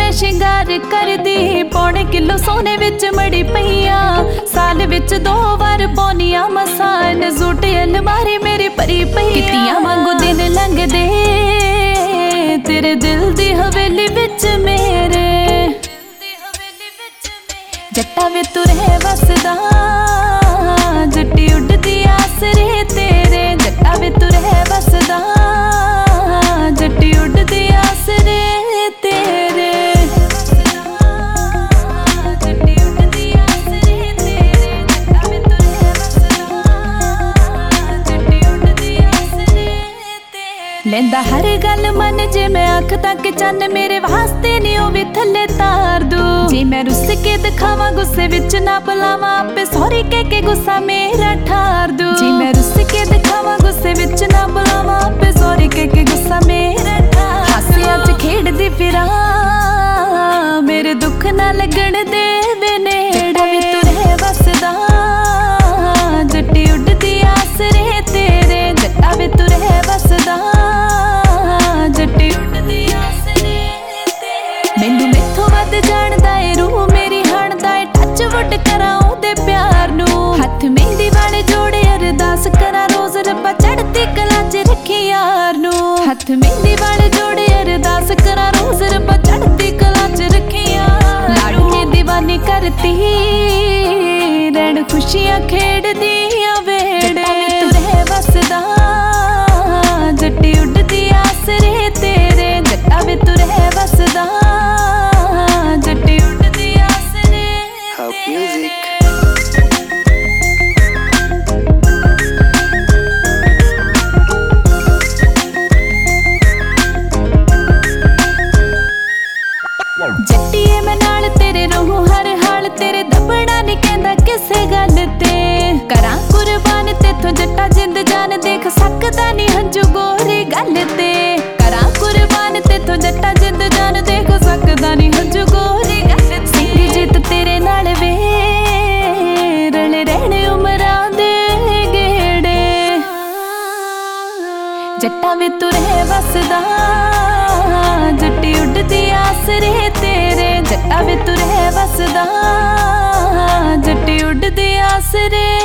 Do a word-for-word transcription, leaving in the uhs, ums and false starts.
मैं शिंगार कर दी पौने किलो सोने विच मड़ी पईया साल विच दो बार पौनिया मसान सूट अलमारी मेरी भरी पई कितियां वांगू दिन लंघदे तेरे दिल दी हवेली विच मेरे जट्टा वे तू रह वसदा जट्टी उड़दी आसरे तेरे जट्टा वे तू रह वसदा जट्टी उड़दी आसरे तेरे जट्टी उड़दी आसरे तेरे जट्टा वे तू रह वसदा जट्टी उड़दी आसरे तेरे लेंदा हर गल मन जे मैं अख तक चन्न मेरे वास्ते नी ओ भी थल्ले तार दू जे मैं रुस के दिखावा गुस्से विच ना बुलावा आपे सॉरी कह के गुस्सा मेरा ठार दू जे मैं रुस के दिखावा गुस्से विच ना बुलावा आपे सॉरी कह के गुस्सा मेरा ठार हासियां च खेडदी फिरा मेरे दुख ना लगण दे वे नेड़े वे तू रह वसदा जट्टी उड़दी आसरे तेरे जट्टा वे तू रह वसदा जट्टी उड़दी आसरे तेरे मैनू मैथों वध जाणदा ए रूह मेरी हाणदा ए टच वुड करां ओहदे प्यार नू हथ मेहंदी वाले जोड़े अरदास करां रोज रब्बा चढ़ती कला च रखी यार नू हथ मेहंदी वाले जोड़े अरदास करां रोज रब्बा चढ़ती कला च रखी यार लाडू ने दीवानी करती रैण खुशियां खेड़दी वेड़े तू रह वसदा जट्टी उड़दी आसरे तेरे जट्टा वे तू रह वसदा जट्टी उड़दी आसरे तेरे जट्टीए मैं नाल तेरे रहूं हर हाल तेरे दबड़ा नहीं कहंदा किसे गल ते करां कुर्बान तेथों जट्टा जिंद जान देख सकदा नहीं हंजू गोरी गल ते करां कुर्बान तेथों जट्टा जिंद जान देख सकदा नहीं हंजू गोरी गल सिंह जीत तेरे नाल वे रले रहने उमरां दे गेड़े जट्टा वे तू रह वसदा जट्टी उड़दी आसरे तेरे जट्टा वे तू रह वसदा जट्टी उड़दी आसरे